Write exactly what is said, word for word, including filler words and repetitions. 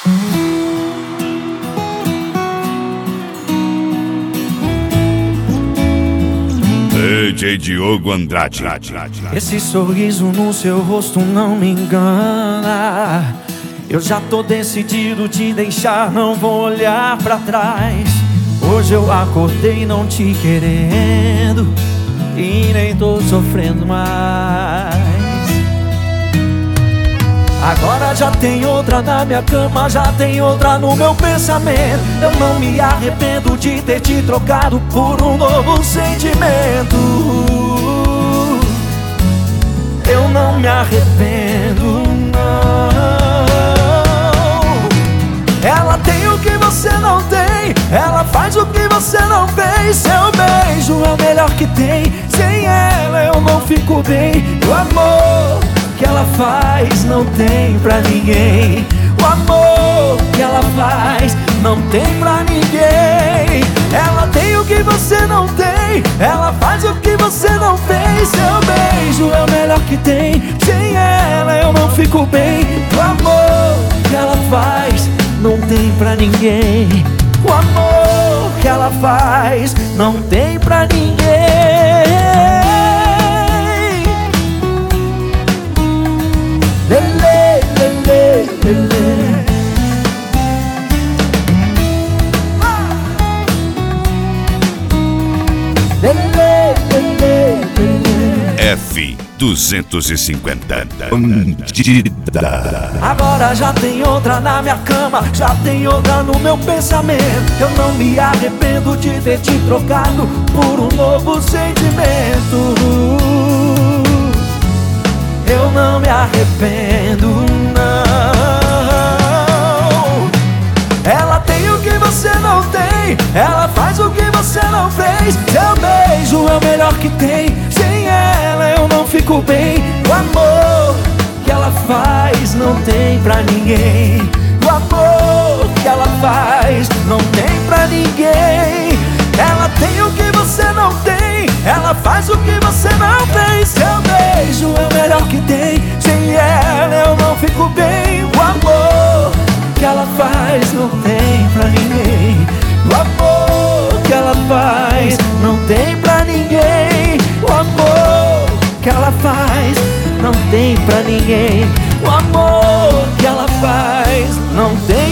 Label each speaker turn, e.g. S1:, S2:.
S1: D J Diogo Andrade.
S2: Esse sorriso no seu rosto não me engana. Eu já tô decidido te deixar, não vou olhar pra trás. Hoje eu acordei não te querendo e nem tô sofrendo mais. Agora já tem outra na minha cama, já tem outra no meu pensamento. Eu não me arrependo de ter te trocado por um novo sentimento. Eu não me arrependo, não. Ela tem o que você não tem, ela faz o que você não fez. Seu beijo é o melhor que tem, sem ela eu não fico bem. O amor que ela faz não tem pra ninguém. O amor que ela faz não tem pra ninguém. Ela tem o que você não tem, ela faz o que você não fez. Seu beijo é o melhor que tem, sem ela eu não fico bem. O amor que ela faz não tem pra ninguém. O amor que ela faz não tem pra ninguém. Lele, lele, lele. Lele, lele, lele.
S1: F duzentos e cinquenta. Bandida.
S2: Agora já tem outra na minha cama, já tem outra no meu pensamento. Eu não me arrependo de ter te trocado por um novo sentimento. Eu não me arrependo, não. Ela tem o que você não tem, ela faz o que você não fez. Seu beijo é o melhor que tem, sem ela eu não fico bem. O amor que ela faz não tem pra ninguém. O amor que ela faz não tem pra ninguém. Ela tem o que você não tem, ela faz o que você não fez. Seu beijo é o melhor que tem, sem ela eu não fico bem. O amor que ela faz não tem pra ninguém. O amor que ela faz não tem pra ninguém. O amor que ela faz não tem pra ninguém. O amor que ela faz não tem